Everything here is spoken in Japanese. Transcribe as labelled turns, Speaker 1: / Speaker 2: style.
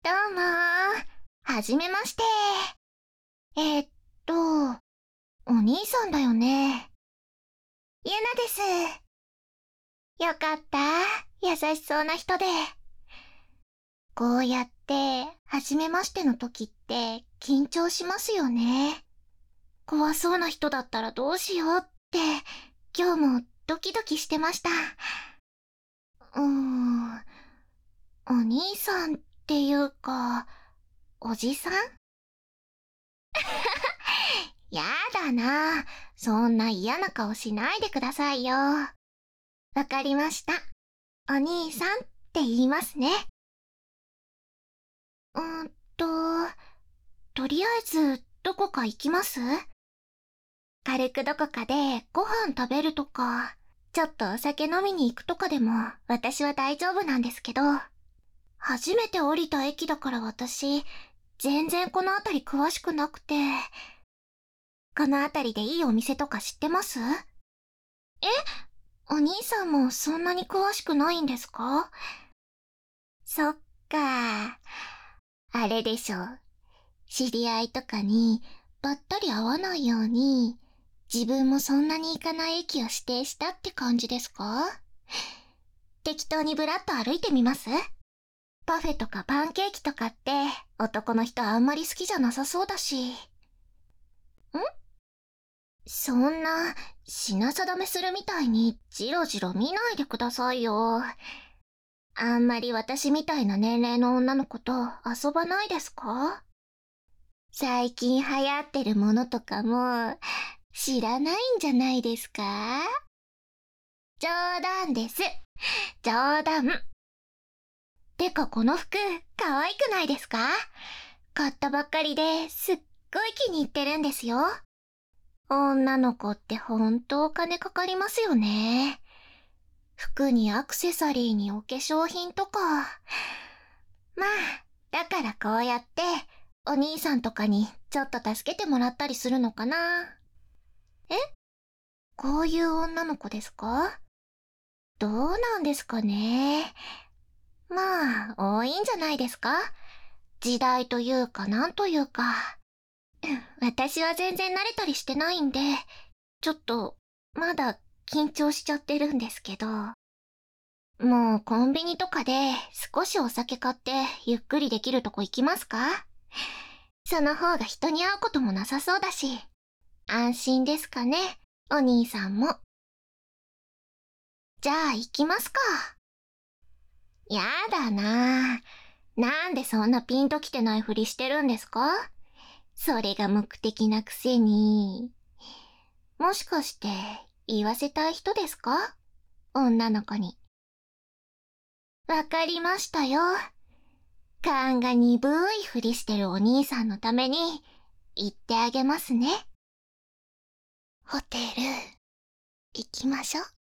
Speaker 1: どうもはじめまして。えーっと、お兄さんだよね。ゆなです。よかった。優しそうな人で。こうやって、はじめましての時って緊張しますよね。怖そうな人だったらどうしようって、今日もドキドキしてました。お兄さんっていうか、おじさんやだな。そんな嫌な顔しないでくださいよ。わかりました。お兄さんって言いますね。うーんと、とりあえずどこか行きます？軽くどこかでご飯食べるとか、ちょっとお酒飲みに行くとかでも私は大丈夫なんですけど、初めて降りた駅だから私、全然この辺り詳しくなくて、この辺りでいいお店とか知ってます？お兄さんもそんなに詳しくないんですか？そっか。あれでしょ。知り合いとかにばったり会わないように、自分もそんなに行かない駅を指定したって感じですか？適当にブラッと歩いてみます？パフェとかパンケーキとかって男の人あんまり好きじゃなさそうだし。そんな、品定めするみたいにジロジロ見ないでくださいよ。あんまり私みたいな年齢の女の子と遊ばないですか？最近流行ってるものとかも知らないんじゃないですか？冗談です。冗談。てかこの服可愛くないですか？買ったばっかりですっごい気に入ってるんですよ。女の子ってほんとお金かかりますよね。服にアクセサリーにお化粧品とか。まあ、だからこうやって、お兄さんとかにちょっと助けてもらったりするのかな。え？こういう女の子ですか？どうなんですかね。まあ、多いんじゃないですか？時代というかなんというか。私は全然慣れたりしてないんで、ちょっと、まだ緊張しちゃってるんですけど。もうコンビニとかで少しお酒買ってゆっくりできるとこ行きますか？その方が人に会うこともなさそうだし、安心ですかね、お兄さんも。じゃあ行きますか。やだなぁ。なんでそんなピンときてないふりしてるんですか？それが目的なくせに。もしかして言わせたい人ですか？女の子に。わかりましたよ。勘が鈍いふりしてるお兄さんのために言ってあげますね。ホテル行きましょう。